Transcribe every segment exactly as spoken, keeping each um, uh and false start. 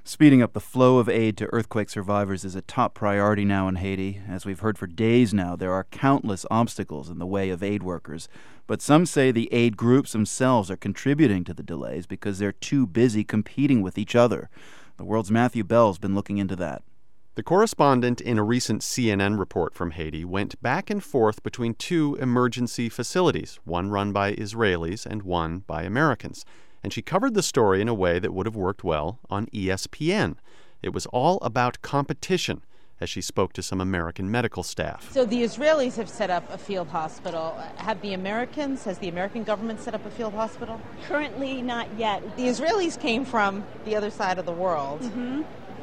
Speeding up the flow of aid to earthquake survivors is a top priority now in Haiti. As we've heard for days now, there are countless obstacles in the way of aid workers. But some say the aid groups themselves are contributing to the delays because they're too busy competing with each other. The World's Matthew Bell's been looking into that. The correspondent in a recent C N N report from Haiti went back and forth between two emergency facilities, one run by Israelis and one by Americans. And she covered the story in a way that would have worked well on E S P N. It was all about competition, as she spoke to some American medical staff. So the Israelis have set up a field hospital. Have the Americans, has the American government set up a field hospital? Currently not yet. The Israelis came from the other side of the world. Mm-hmm.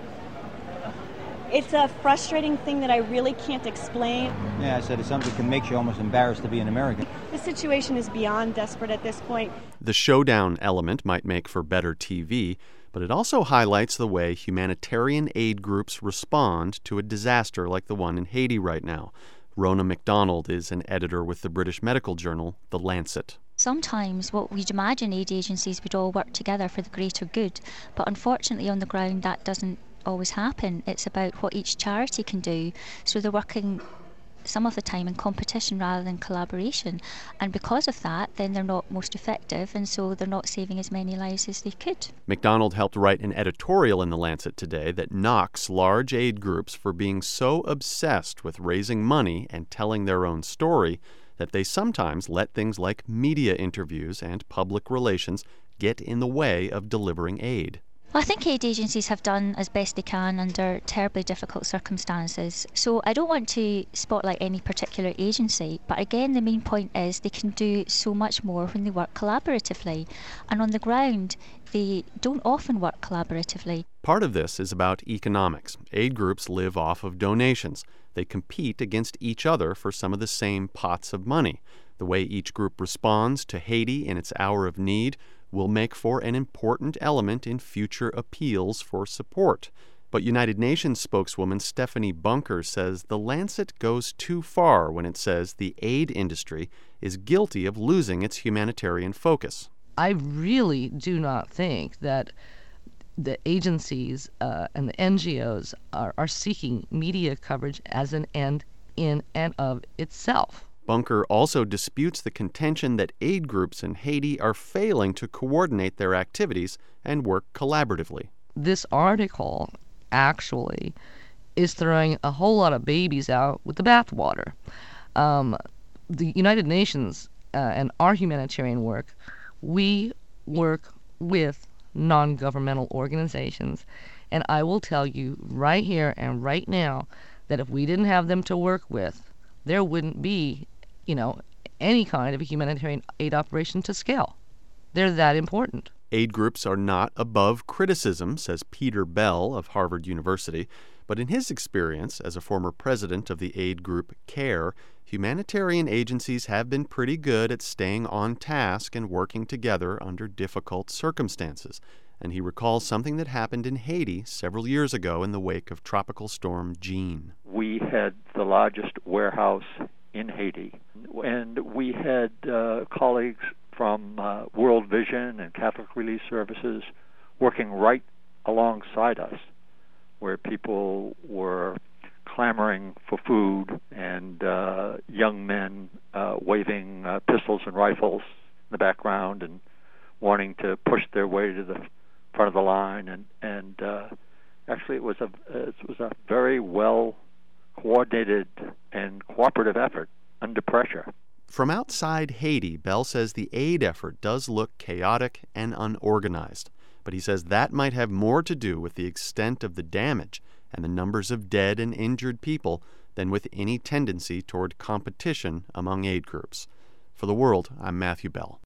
It's a frustrating thing that I really can't explain. Yeah, I said it's something that can make you almost embarrassed to be an American. The situation is beyond desperate at this point. The showdown element might make for better T V, but it also highlights the way humanitarian aid groups respond to a disaster like the one in Haiti right now. Rona MacDonald is an editor with the British medical journal, The Lancet. Sometimes what we'd imagine aid agencies would all work together for the greater good, but unfortunately on the ground that doesn't always happen. It's about what each charity can do, so they're working some of the time in competition rather than collaboration, and because of that then they're not most effective, and so they're not saving as many lives as they could. MacDonald helped write an editorial in The Lancet today that knocks large aid groups for being so obsessed with raising money and telling their own story that they sometimes let things like media interviews and public relations get in the way of delivering aid. Well, I think aid agencies have done as best they can under terribly difficult circumstances. So I don't want to spotlight any particular agency, but again, the main point is they can do so much more when they work collaboratively. And on the ground, they don't often work collaboratively. Part of this is about economics. Aid groups live off of donations. They compete against each other for some of the same pots of money. The way each group responds to Haiti in its hour of need will make for an important element in future appeals for support. But United Nations spokeswoman Stephanie Bunker says The Lancet goes too far when it says the aid industry is guilty of losing its humanitarian focus. I really do not think that the agencies uh, and the N G Os are, are seeking media coverage as an end in and of itself. Bunker also disputes the contention that aid groups in Haiti are failing to coordinate their activities and work collaboratively. This article actually is throwing a whole lot of babies out with the bathwater. Um, the United Nations uh, and our humanitarian work, we work with non-governmental organizations, and I will tell you right here and right now that if we didn't have them to work with, there wouldn't be, you know, any kind of a humanitarian aid operation to scale. They're that important. Aid groups are not above criticism, says Peter Bell of Harvard University. But in his experience as a former president of the aid group CARE, humanitarian agencies have been pretty good at staying on task and working together under difficult circumstances. And he recalls something that happened in Haiti several years ago in the wake of Tropical Storm Jeanne. We had the largest warehouse in Haiti, and we had uh, colleagues from uh, World Vision and Catholic Relief Services working right alongside us, where people were clamoring for food and uh, young men uh, waving uh, pistols and rifles in the background and wanting to push their way to the front of the line. And, and uh, actually it was a it was a very well coordinated and cooperative effort under pressure. From outside Haiti, Bell says the aid effort does look chaotic and unorganized, but he says that might have more to do with the extent of the damage and the numbers of dead and injured people than with any tendency toward competition among aid groups. For The World, I'm Matthew Bell.